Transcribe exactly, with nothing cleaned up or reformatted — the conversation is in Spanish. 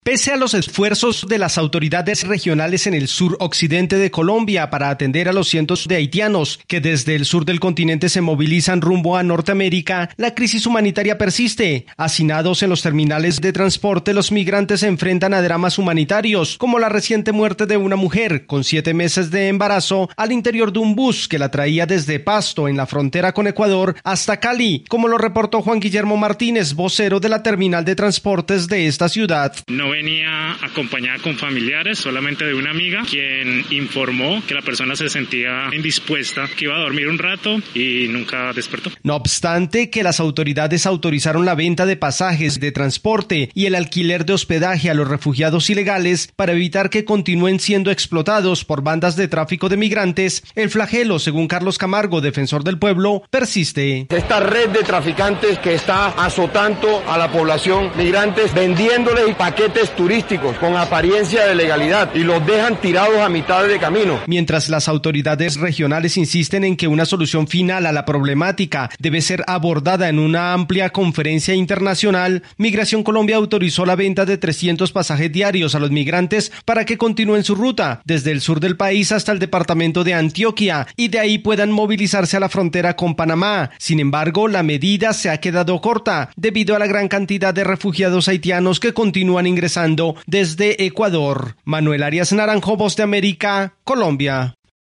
Pese a los esfuerzos de las autoridades regionales en el sur occidente de Colombia para atender a los cientos de haitianos que desde el sur del continente se movilizan rumbo a Norteamérica, la crisis humanitaria persiste. Hacinados en los terminales de transporte, los migrantes se enfrentan a dramas humanitarios, como la reciente muerte de una mujer con siete meses de embarazo al interior de un bus que la traía desde Pasto, en la frontera con Ecuador, hasta Cali, como lo reportó Juan Guillermo Martínez, vocero de la terminal de transportes de esta ciudad. No venía acompañada con familiares, solamente de una amiga, quien informó que la persona se sentía indispuesta, que iba a dormir un rato y nunca despertó. No obstante que las autoridades autorizaron la venta de pasajes de transporte y el alquiler de hospedaje a los refugiados ilegales para evitar que continúen siendo explotados por bandas de tráfico de migrantes, el flagelo, según Carlos Camargo, defensor del pueblo, persiste. Esta red de traficantes que está azotando a la población migrantes, vendiéndoles paquetes turísticos con apariencia de legalidad y los dejan tirados a mitad de camino. Mientras las autoridades regionales insisten en que una solución final a la problemática debe ser abordada en una amplia conferencia internacional, Migración Colombia autorizó la venta de trescientos pasajes diarios a los migrantes para que continúen su ruta desde el sur del país hasta el departamento de Antioquia y de ahí puedan movilizarse a la frontera con Panamá. Sin embargo, la medida se ha quedado corta debido a la gran cantidad de refugiados haitianos que continúan ingresando desde Ecuador. Manuel Arias Naranjo, Voz de América, Colombia.